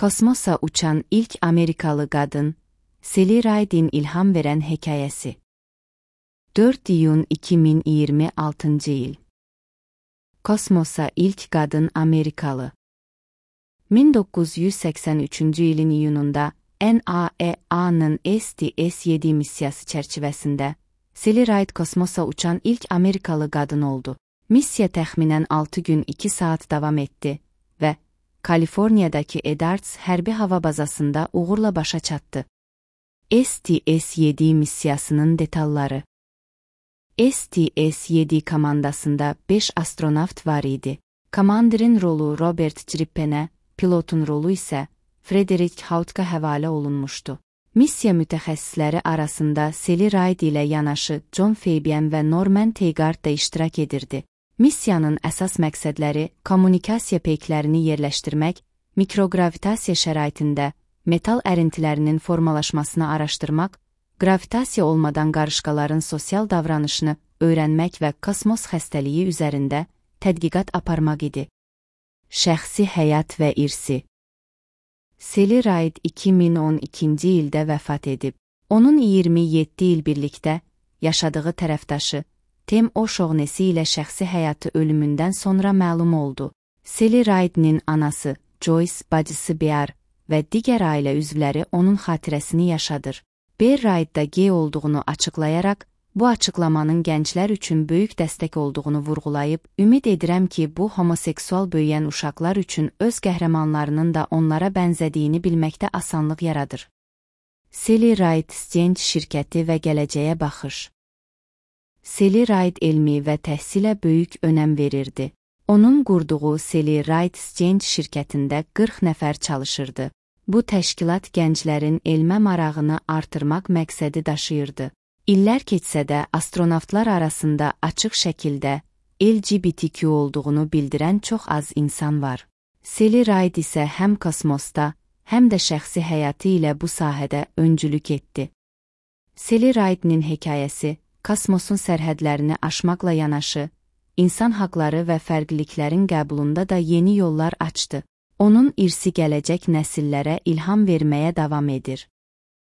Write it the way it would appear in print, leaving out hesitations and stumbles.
Kosmosa uçan ilk Amerikalı qadın, Sally Ride'in ilham veren hekayəsi. 4 iyun 2026 il. Kosmosa ilk qadın Amerikalı. 1983 ilin iyununda NASA'nın STS-7 missiyası çərçivəsində Sally Ride kosmosa uçan ilk Amerikalı qadın oldu. Missiya təxminən 6 gün 2 saat davam etdi və Kaliforniyadakı Edards hərbi hava bazasında uğurla başa çatdı. STS-7 missiyasının detalları. STS-7 komandasında 5 astronavt var idi. Komandirin rolu Robert Grippenə, pilotun rolu isə Frederick Hautka həvalə olunmuşdu. Missiya mütəxəssisləri arasında Sally Ride ilə yanaşı John Fabian və Norman Teigard da iştirak edirdi. Missiyanın əsas məqsədləri kommunikasiya peyklərini yerləşdirmək, mikrogravitasiya şəraitində metal ərintilərinin formalaşmasını araşdırmaq, gravitasiya olmadan qarışqaların sosial davranışını öyrənmək və kosmos xəstəliyi üzərində tədqiqat aparmaq idi. Şəxsi həyat və irsi. Sally Ride 2012-ci ildə vəfat edib. Onun 27 il birlikdə yaşadığı tərəfdaşı Tim O'Shaughnessy ilə şəxsi həyatı ölümündən sonra məlum oldu. Sally Ride'nin anası Joyce, bacısı Bear və digər ailə üzvləri onun xatirəsini yaşadır. Bear Ride-da gey olduğunu açıqlayaraq, bu açıqlamanın gənclər üçün böyük dəstək olduğunu vurğulayıb, ümid edirəm ki, bu homoseksual böyüyən uşaqlar üçün öz qəhrəmanlarının da onlara bənzədiyini bilməkdə asanlıq yaradır. Sally Ride Science şirkəti və gələcəyə baxış. Sally Ride elmi və təhsilə böyük önəm verirdi. Onun qurduğu Sally Ride Science şirkətində 40 nəfər çalışırdı. Bu təşkilat gənclərin elmə marağını artırmaq məqsədi daşıyırdı. İllər keçsə də astronavtlar arasında açıq şəkildə LGBTQ olduğunu bildirən çox az insan var. Sally Ride isə həm kosmosda, həm də şəxsi həyatı ilə bu sahədə öncülük etdi. Sally Ride'nin hekayəsi, kosmosun sərhədlərini aşmaqla yanaşı, insan haqları və fərqliliklərin qəbulunda da yeni yollar açdı. Onun irsi gələcək nəsillərə ilham verməyə davam edir.